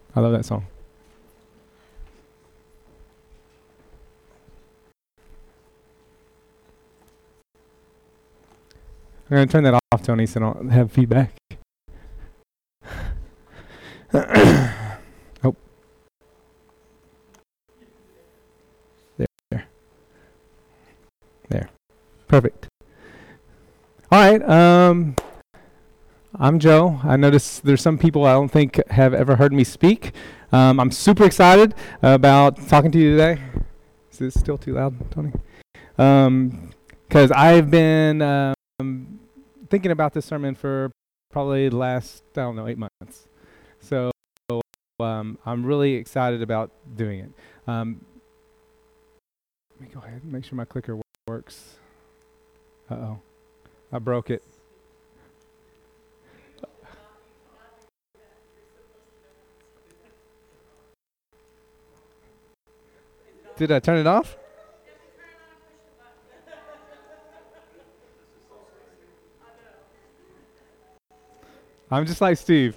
I love that song. I'm going to turn that off, Tony, so I don't have feedback. Oh. There. Perfect. All right. I'm Joe. I notice there's some people I don't think have ever heard me speak. I'm super excited about talking to you today. Is this still too loud, Tony? Because I've been thinking about this sermon for probably the last, 8 months. So I'm really excited about doing it. Let me go ahead and make sure my clicker works. Uh-oh. I broke it. Did I turn it off? I'm just like Steve.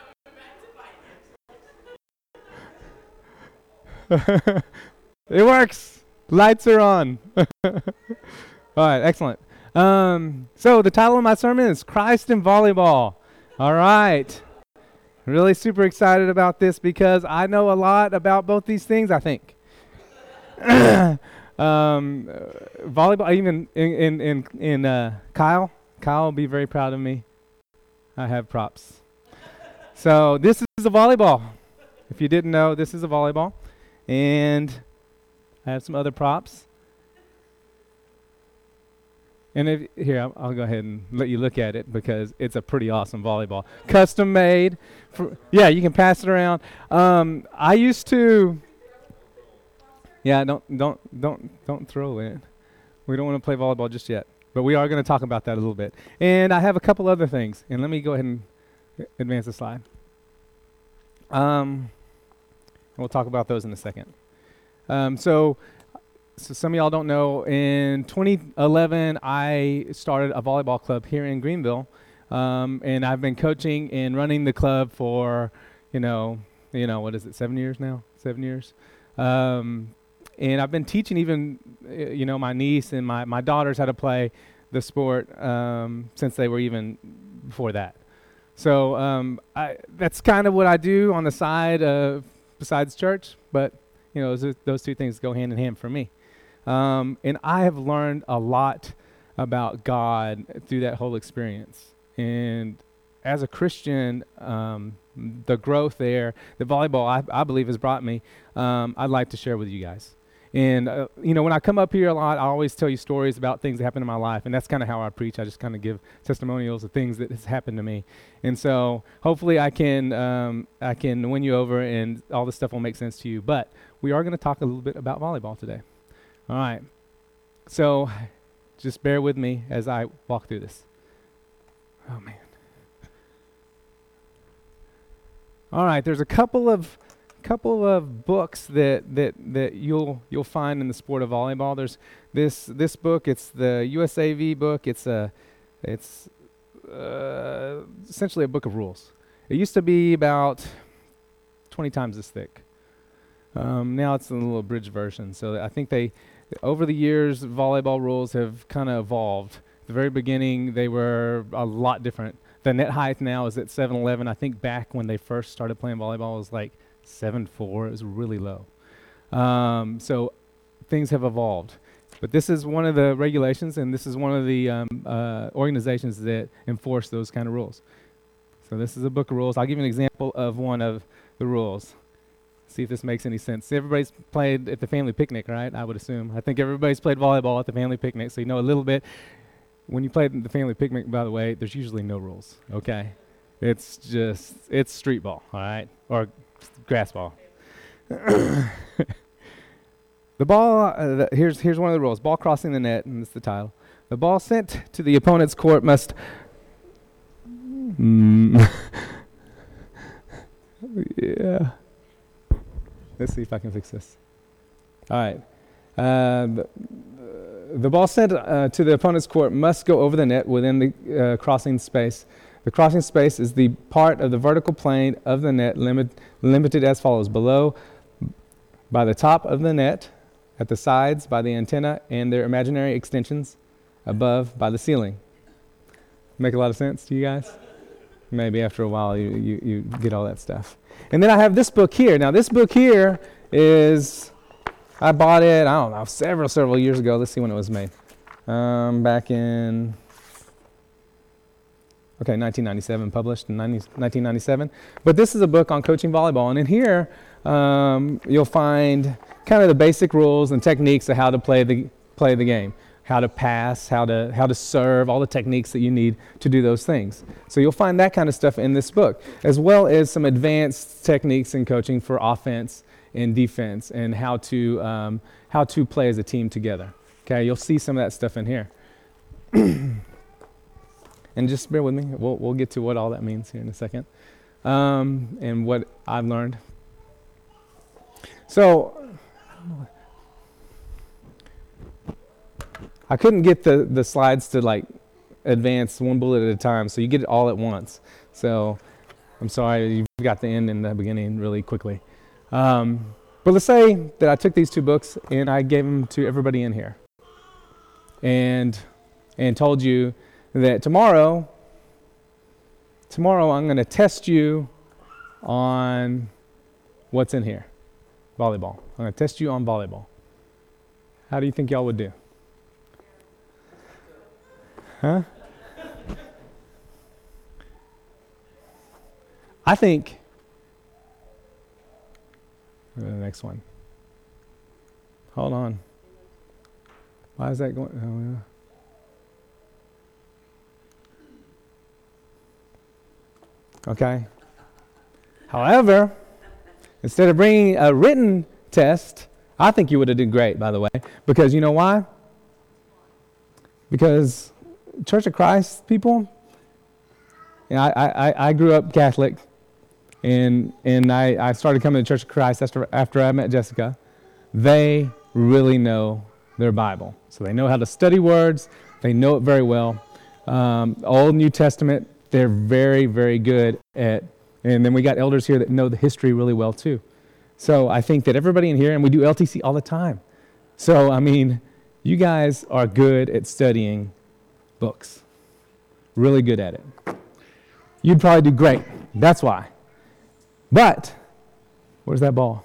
It works. Lights are on. All right, excellent. So the title of my sermon is Christ in Volleyball. All right. Really super excited about this because I know a lot about both these things, I think. Volleyball, even in Kyle will be very proud of me. I have props. So this is a volleyball. If you didn't know, this is a volleyball. And I have some other props. And I'll go ahead and let you look at it because it's a pretty awesome volleyball. Custom made. You can pass it around. I used to. Yeah, don't throw it. We don't want to play volleyball just yet. But we are going to talk about that a little bit. And I have a couple other things. And let me go ahead and advance the slide. We'll talk about those in a second. So some of y'all don't know, in 2011, I started a volleyball club here in Greenville. And I've been coaching and running the club for, what is it, 7 years now? 7 years. And I've been teaching even, my niece and my daughters how to play the sport since they were even before that. So that's kind of what I do on the side besides church. But, those two things go hand in hand for me. And I have learned a lot about God through that whole experience. And as a Christian, the growth there, the volleyball I believe has brought me, I'd like to share with you guys. And, when I come up here a lot, I always tell you stories about things that happened in my life. And that's kind of how I preach. I just kind of give testimonials of things that has happened to me. And so hopefully I can win you over and all this stuff will make sense to you. But we are going to talk a little bit about volleyball today. All right. So just bear with me as I walk through this. Oh, man. All right. There's a couple of books that you'll find in the sport of volleyball. There's this book. It's the USAV book. It's essentially a book of rules. It used to be about 20 times this thick. Now it's a little abridged version. So I think over the years, volleyball rules have kind of evolved. At the very beginning, they were a lot different. The net height now is at 7'11". I think back when they first started playing volleyball, it was like 7'4". It was really low. So things have evolved. But this is one of the regulations, and this is one of the organizations that enforce those kind of rules. So this is a book of rules. I'll give you an example of one of the rules. See if this makes any sense. Everybody's played at the family picnic, right? I would assume. I think everybody's played volleyball at the family picnic, so you know a little bit. When you play at the family picnic, by the way, there's usually no rules, okay? It's street ball, all right? Or grass ball. The ball, here's one of the rules. Ball crossing the net, and it's the title. The ball sent to the opponent's court must... Yeah. Let's see if I can fix this. All right. The ball sent to the opponent's court must go over the net within the crossing space. The crossing space is the part of the vertical plane of the net limited as follows. Below, by the top of the net, at the sides, by the antenna and their imaginary extensions, above, by the ceiling. Make a lot of sense to you guys? Maybe after a while you get all that stuff. And then I have this book here. Now this book here is, I bought it, I don't know, several years ago. Let's see when it was made. Back in, 1997, published in 1997. But this is a book on coaching volleyball. And in here, you'll find kind of the basic rules and techniques of how to play the game. How to pass, how to serve, all the techniques that you need to do those things. So you'll find that kind of stuff in this book, as well as some advanced techniques in coaching for offense and defense, and how to play as a team together. Okay, you'll see some of that stuff in here. And just bear with me. We'll get to what all that means here in a second, and what I've learned. So I couldn't get the slides to like advance one bullet at a time, so you get it all at once. So I'm sorry, you got the end and the beginning really quickly. But let's say that I took these two books and I gave them to everybody in here, and told you that tomorrow I'm going to test you on what's in here, volleyball. I'm going to test you on volleyball. How do you think y'all would do? Huh? I think, the next one. Hold on. Why is that going? Oh, yeah. Okay. However, instead of bringing a written test, I think you would have done great, by the way, because you know why? Because Church of Christ people, I grew up Catholic, and I started coming to Church of Christ after I met Jessica. They really know their Bible, so they know how to study words. They know it very well. Old New Testament, they're very, very good at. And then we got elders here that know the history really well too. So I think that everybody in here, and we do LTC all the time. So I mean, you guys are good at studying books. Really good at it. You'd probably do great. That's why. But, where's that ball?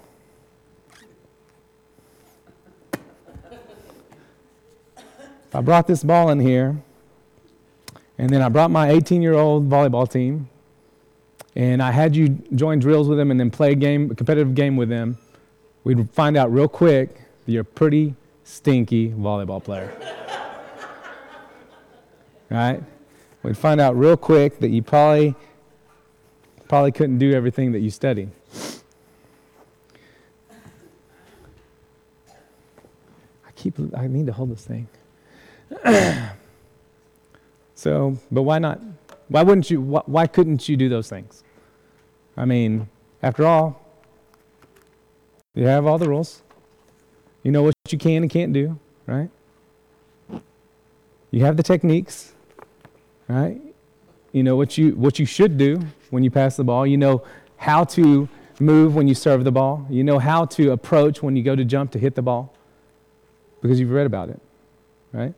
I brought this ball in here, and then I brought my 18-year-old volleyball team, and I had you join drills with them and then play a competitive game with them. We'd find out real quick that you're a pretty stinky volleyball player. Right? We'd find out real quick that you probably couldn't do everything that you studied. I need to hold this thing. So, but why not? Why couldn't you do those things? I mean, after all, you have all the rules. You know what you can and can't do, right? You have the techniques. Right? You know what you should do when you pass the ball. You know how to move when you serve the ball. You know how to approach when you go to jump to hit the ball, because you've read about it, right?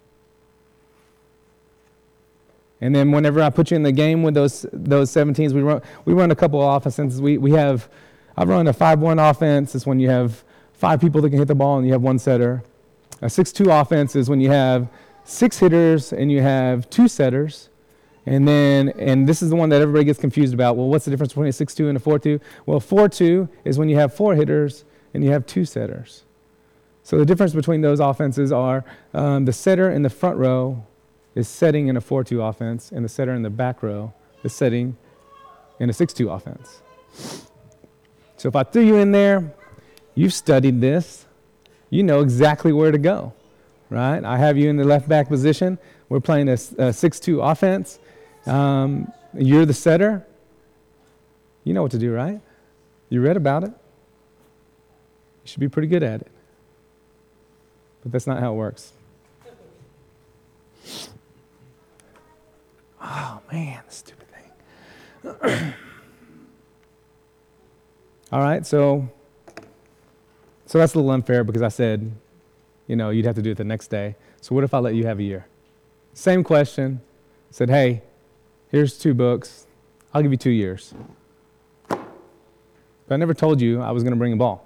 And then whenever I put you in the game with those 17s, we run a couple of offenses. I've run a 5-1 offense. It's when you have 5 people that can hit the ball and you have 1 setter. A 6-2 offense is when you have 6 hitters and you have 2 setters. And this is the one that everybody gets confused about. Well, what's the difference between a 6-2 and a 4-2? Well, 4-2 is when you have 4 hitters and you have 2 setters. So the difference between those offenses are the setter in the front row is setting in a 4-2 offense, and the setter in the back row is setting in a 6-2 offense. So if I threw you in there, you've studied this. You know exactly where to go. Right? I have you in the left back position. We're playing a 6-2 offense. You're the setter. You know what to do, right? You read about it. You should be pretty good at it. But that's not how it works. Oh, man, stupid thing. All right, so that's a little unfair because I said, you'd have to do it the next day. So what if I let you have a year? Same question. Said, hey, here's 2 books. I'll give you 2 years. But I never told you I was going to bring a ball.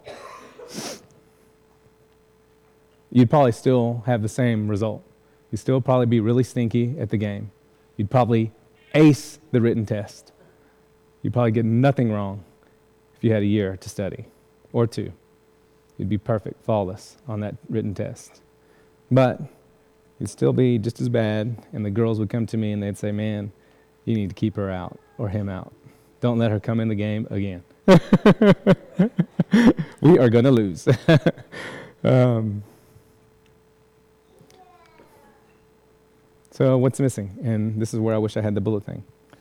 You'd probably still have the same result. You'd still probably be really stinky at the game. You'd probably ace the written test. You'd probably get nothing wrong if you had a year to study, or 2. You'd be perfect, flawless on that written test. But you'd still be just as bad, and the girls would come to me and they'd say, man, you need to keep her out or him out. Don't let her come in the game again. We are going to lose. So what's missing? And this is where I wish I had the bullet thing.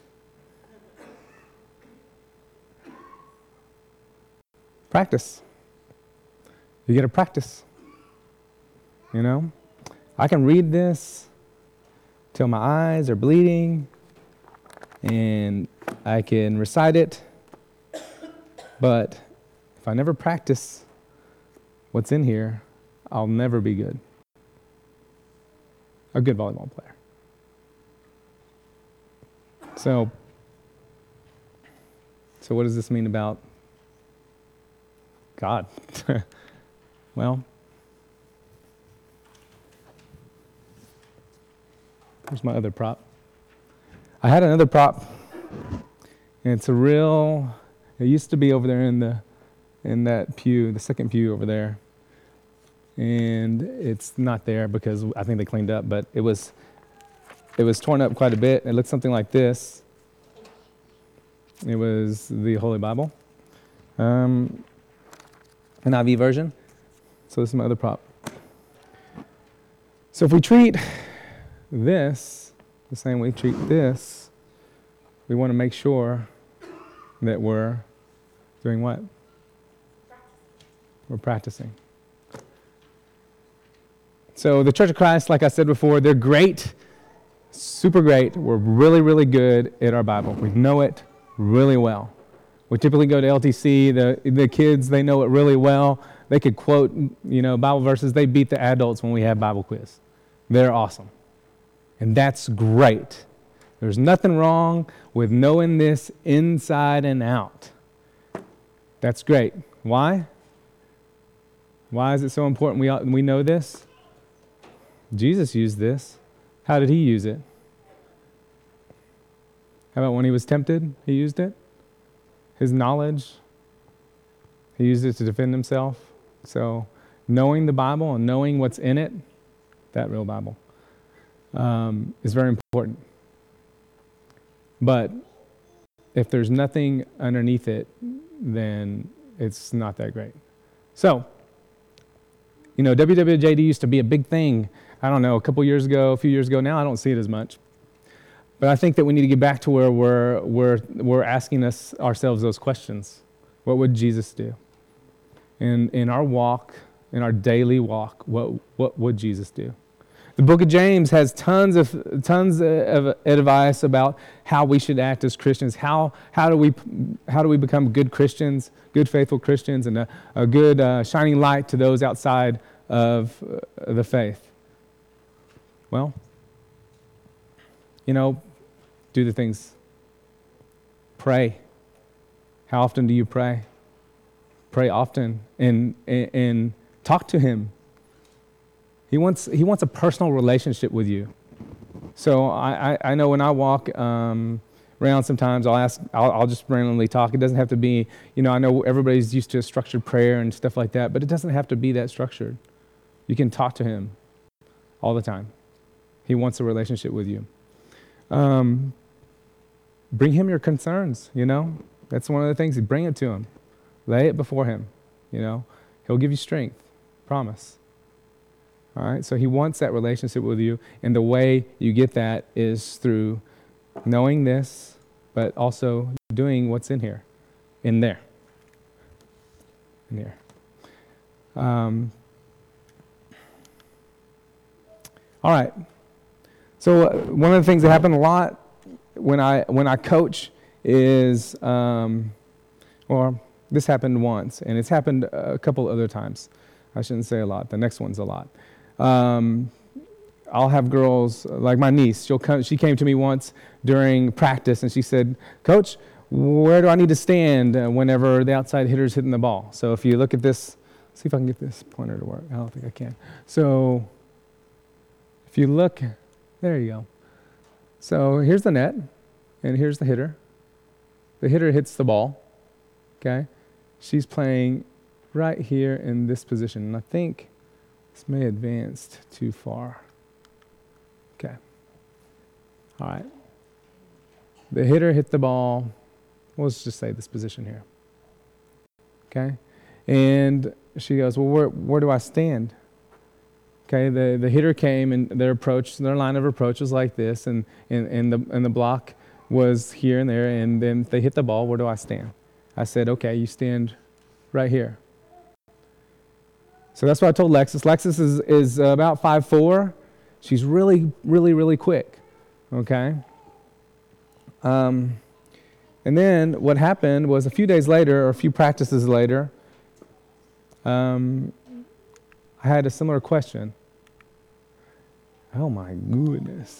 Practice. You got to practice. I can read this till my eyes are bleeding, and I can recite it, but if I never practice what's in here, I'll never be good. A good volleyball player. So what does this mean about God? Well, here's my other prop. I had another prop, and it used to be over there in that pew, the second pew over there. And it's not there because I think they cleaned up, but it was torn up quite a bit. It looked something like this. It was the Holy Bible, an IV version. So this is my other prop. So if we treat this the same way we treat this, we want to make sure that we're doing what? We're practicing. So the Church of Christ, like I said before, they're great, super great. We're really, really good at our Bible. We know it really well. We typically go to LTC. The kids, they know it really well. They could quote, Bible verses. They beat the adults when we have Bible quiz. They're awesome. And that's great. There's nothing wrong with knowing this inside and out. That's great. Why? Why is it so important we know this? Jesus used this. How did he use it? How about when he was tempted? He used it. His knowledge, he used it to defend himself. So knowing the Bible and knowing what's in it, that real Bible, is very important. But if there's nothing underneath it, then it's not that great. So, WWJD used to be a big thing, I don't know, a few years ago. Now I don't see it as much. But I think that we need to get back to where we're asking ourselves those questions. What would Jesus do? In our walk, in our daily walk, what would Jesus do? The book of James has tons of advice about how we should act as Christians. How do we become good Christians, good faithful Christians, and a good shining light to those outside of the faith? Well, do the things. Pray. How often do you pray? Pray often and talk to him. He wants a personal relationship with you. So I know when I walk around sometimes I'll just randomly talk. It doesn't have to be, I know everybody's used to structured prayer and stuff like that, but it doesn't have to be that structured. You can talk to him all the time. He wants a relationship with you. Bring him your concerns, That's one of the things. Bring it to him. Lay it before him, He'll give you strength. Promise. All right? So he wants that relationship with you, and the way you get that is through knowing this, but also doing what's in here, in there. In here. All right. So one of the things that happened a lot when I coach is, or this happened once, and it's happened a couple other times. I shouldn't say a lot. The next one's a lot. I'll have girls, like my niece, she came to me once during practice, and she said, Coach, where do I need to stand whenever the outside hitter's hitting the ball? So if you look at this, see if I can get this pointer to work. I don't think I can. So if you look, there you go. So here's the net, and here's the hitter. The hitter hits the ball, okay? She's playing right here in this position, and I think this may have advanced too far. Okay. All right. The hitter hit the ball. Let's just say this position here. Okay. And she goes, well, where do I stand? Okay. The hitter came, and their line of approach was like this, and the block was here and there, and then if they hit the ball, where do I stand? I said, okay, you stand right here. So that's what I told Lexus. Lexus is about 5'4". She's really, really, really quick, okay? And then what happened was a few days later, or a few practices later, I had a similar question. Oh my goodness.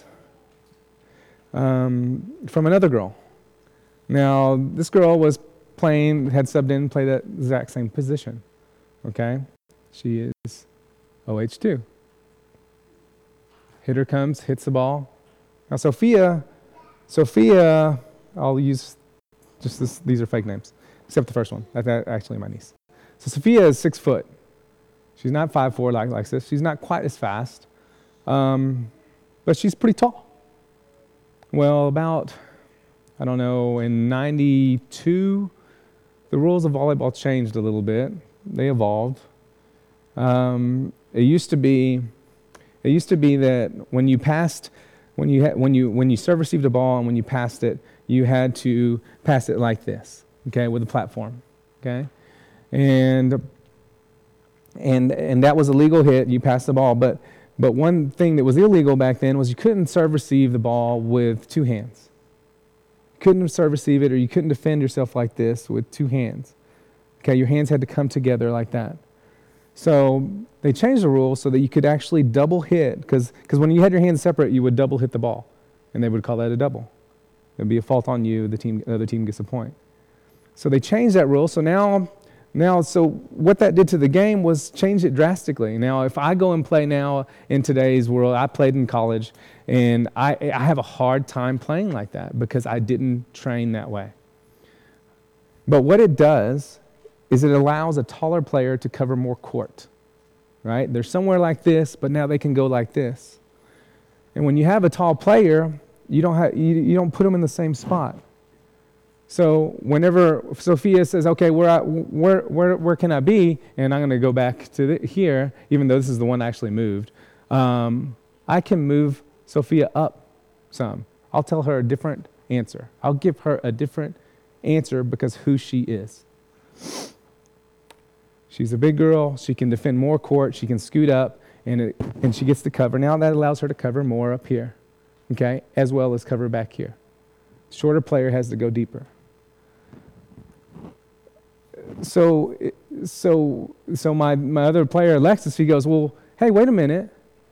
From another girl. Now, this girl had subbed in, played that exact same position, okay? She is OH2. Hitter comes, hits the ball. Now Sophia, I'll use just this, these are fake names, except the first one. That's actually my niece. So Sophia is 6 foot. She's not 5'4" like this. She's not quite as fast, but she's pretty tall. Well, about, in 92, the rules of volleyball changed a little bit. They evolved. It used to be that when you serve received a ball and when you passed it, you had to pass it like this, okay, with a platform, okay, and that was a legal hit. You passed the ball, but one thing that was illegal back then was you couldn't serve receive the ball with two hands. You couldn't serve receive it, or you couldn't defend yourself like this with two hands. Okay, your hands had to come together like that. So they changed the rules so that you could actually double hit, because when you had your hands separate, you would double hit the ball, and they would call that a double. It would be a fault on you. The other team gets a point. So they changed that rule. So now, so what that did to the game was change it drastically. Now, if I go and play now in today's world, I played in college, and I have a hard time playing like that because I didn't train that way. But what it does is it allows a taller player to cover more court, right? They're somewhere like this, but now they can go like this. And when you have a tall player, you don't put them in the same spot. So whenever Sophia says, okay, where can I be? And I'm going to go back to here, even though this is the one I actually moved. I can move Sophia up some. I'll tell her a different answer. I'll give her a different answer because who she is. She's a big girl. She can defend more court. She can scoot up, and she gets to cover. Now that allows her to cover more up here, okay, as well as cover back here. Shorter player has to go deeper. So my other player, Alexis, he goes, well, hey, wait a minute.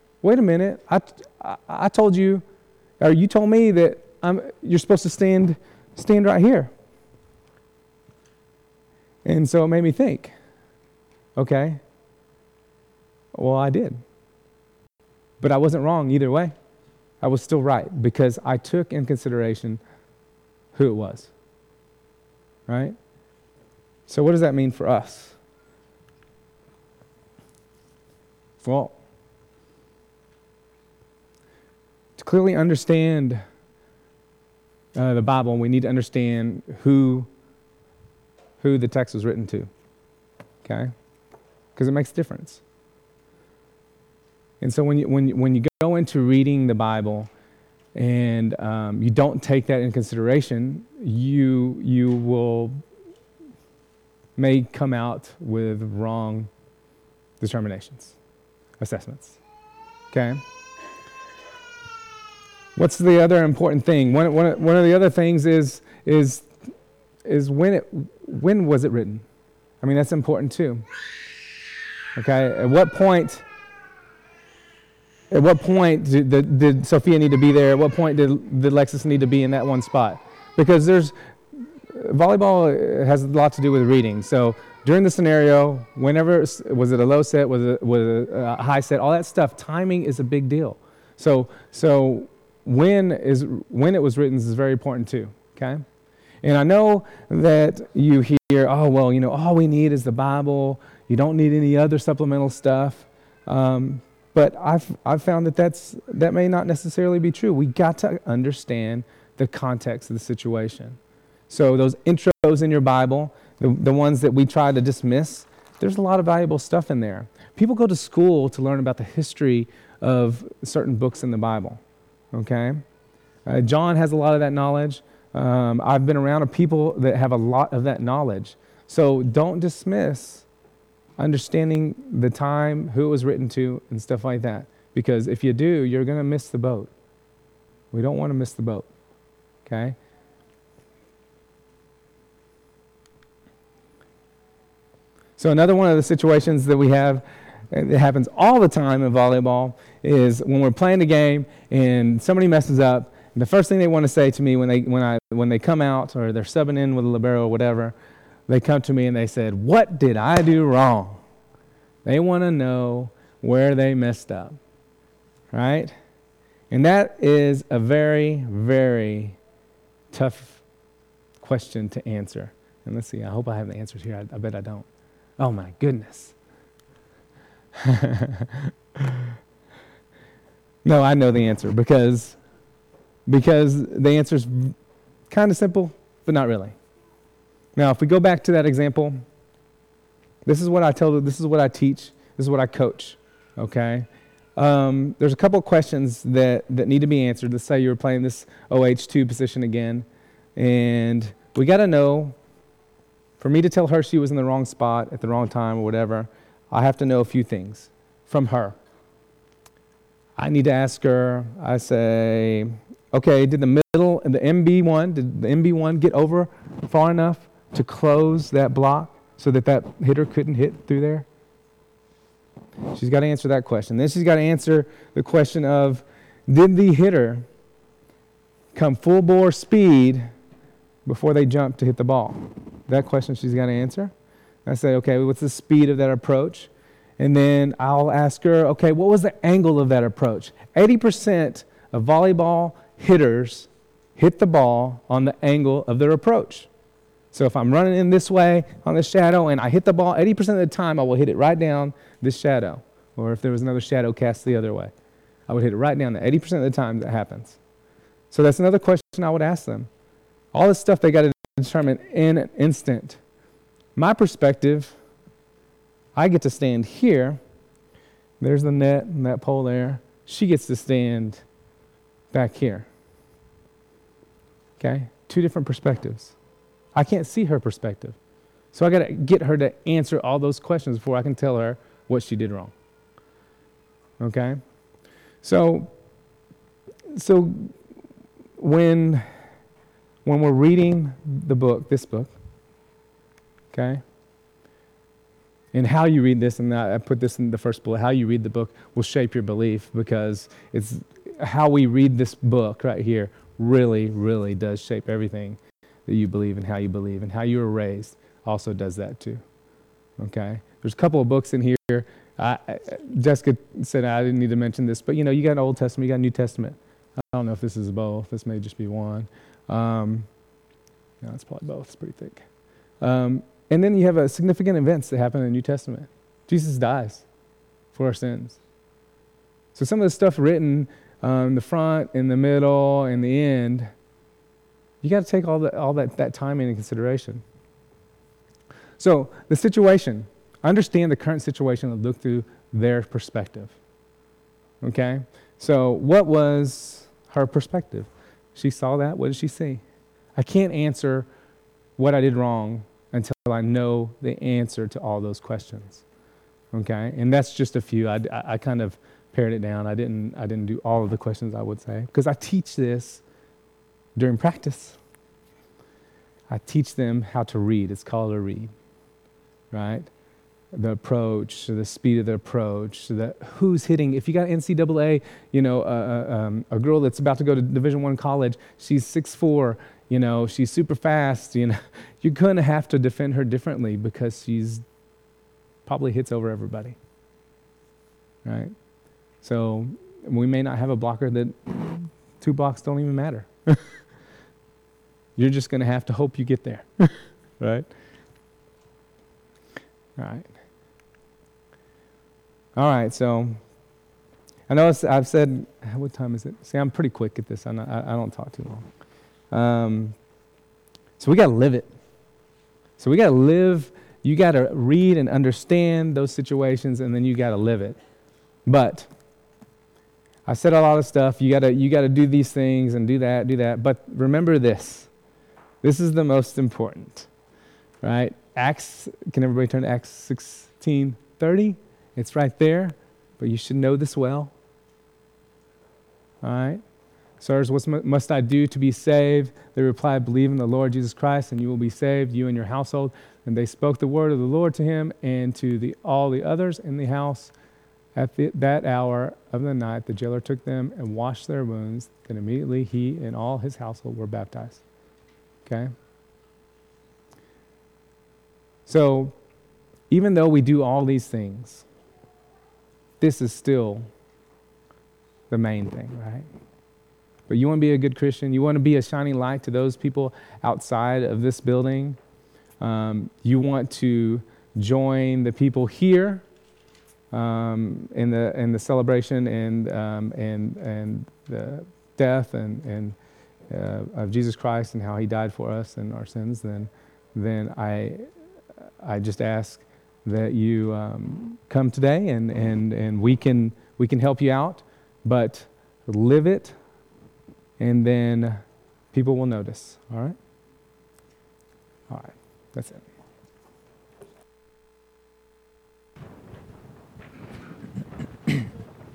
I told you, or you told me that you're supposed to stand right here. And so it made me think, okay, well, I did. But I wasn't wrong either way. I was still right because I took in consideration who it was, right? So what does that mean for us? Well, to clearly understand the Bible, we need to understand who the text was written to, okay? Because it makes a difference. And so when you go into reading the Bible and you don't take that in consideration, you may come out with wrong determinations, assessments, okay? What's the other important thing? One of the other things is when was it written? I mean, that's important too. Okay, at what point did Sophia need to be there? At what point did Lexus need to be in that one spot? Because volleyball has a lot to do with reading. So during the scenario, whenever, was it a low set, was it a high set, all that stuff, timing is a big deal. So when it was written is very important too, okay? And I know that you hear, oh, well, all we need is the Bible. You don't need any other supplemental stuff. But I've found that may not necessarily be true. We got to understand the context of the situation. So those intros in your Bible, the ones that we try to dismiss, there's a lot of valuable stuff in there. People go to school to learn about the history of certain books in the Bible, okay? John has a lot of that knowledge. I've been around people that have a lot of that knowledge. So don't dismiss understanding the time, who it was written to, and stuff like that. Because if you do, you're going to miss the boat. We don't want to miss the boat, okay? So another one of the situations that we have, it happens all the time in volleyball, is when we're playing a game and somebody messes up, and the first thing they want to say to me when they come out or they're subbing in with a libero or whatever, they come to me and they said, "What did I do wrong?" They want to know where they messed up, right? And that is a very, very tough question to answer. And let's see, I hope I have the answers here. I bet I don't. Oh my goodness. No, I know the answer because the answer is kind of simple, but not really. Now, if we go back to that example, this is what I teach, this is what I coach, okay? There's a couple of questions that need to be answered. Let's say you're playing this OH2 position again, and we got to know, for me to tell her she was in the wrong spot at the wrong time or whatever, I have to know a few things from her. I need to ask her, I say, okay, did the MB1 get over far enough to close that block so that hitter couldn't hit through there? She's got to answer that question. Then she's got to answer the question of, did the hitter come full bore speed before they jumped to hit the ball? That question she's got to answer. I say, okay, what's the speed of that approach? And then I'll ask her, okay, what was the angle of that approach? 80% of volleyball hitters hit the ball on the angle of their approach. So if I'm running in this way on the shadow and I hit the ball, 80% of the time I will hit it right down this shadow. Or if there was another shadow cast the other way, I would hit it right down there. 80% of the time that happens. So that's another question I would ask them. All this stuff they got to determine in an instant. My perspective, I get to stand here. There's the net and that pole there. She gets to stand back here. Okay? Two different perspectives. I can't see her perspective. So I got to get her to answer all those questions before I can tell her what she did wrong. Okay? So when we're reading this book, okay? And how you read this, and I put this in the first bullet, how you read the book will shape your belief, because it's how we read this book right here really, really does shape everything that you believe and how you believe, and how you were raised also does that too, okay? There's a couple of books in here. Jessica said I didn't need to mention this, but you got an Old Testament, you got a New Testament. I don't know if this is both. This may just be one. No, it's probably both. It's pretty thick. And then you have significant events that happen in the New Testament. Jesus dies for our sins. So some of the stuff written in the front, in the middle, in the end, you got to take all that time into consideration. So the situation, understand the current situation and look through their perspective. Okay? So what was her perspective? She saw that. What did she see? I can't answer what I did wrong until I know the answer to all those questions. Okay? And that's just a few. I kind of pared it down. I didn't do all of the questions I would say, because I teach this during practice. I teach them how to read. It's called a read, right? The approach, the speed of the approach, who's hitting. If you got NCAA, a girl that's about to go to Division I college, she's 6'4", she's super fast, you're going to have to defend her differently because she's probably hits over everybody, right? So we may not have a blocker that 2 blocks don't even matter. You're just going to have to hope you get there, right? All right, so I know I've said, what time is it? See, I'm pretty quick at this. I don't talk too long. So we got to live it. So we got to live. You got to read and understand those situations, and then you got to live it. But I said a lot of stuff. You got to do these things and do that. But remember this. This is the most important, right? Acts. Can everybody turn to Acts 16:30? It's right there, but you should know this well. All right? Sirs, what must I do to be saved? They replied, believe in the Lord Jesus Christ, and you will be saved, you and your household. And they spoke the word of the Lord to him and to all the others in the house. At that hour of the night, the jailer took them and washed their wounds. Then immediately he and all his household were baptized. Okay? So, even though we do all these things, this is still the main thing, right? But you want to be a good Christian. You want to be a shining light to those people outside of this building. You want to join the people here in the celebration and the death and of Jesus Christ and how He died for us and our sins. Then I just ask that you come today and we can help you out, but live it, and then people will notice. All right? All right. That's it.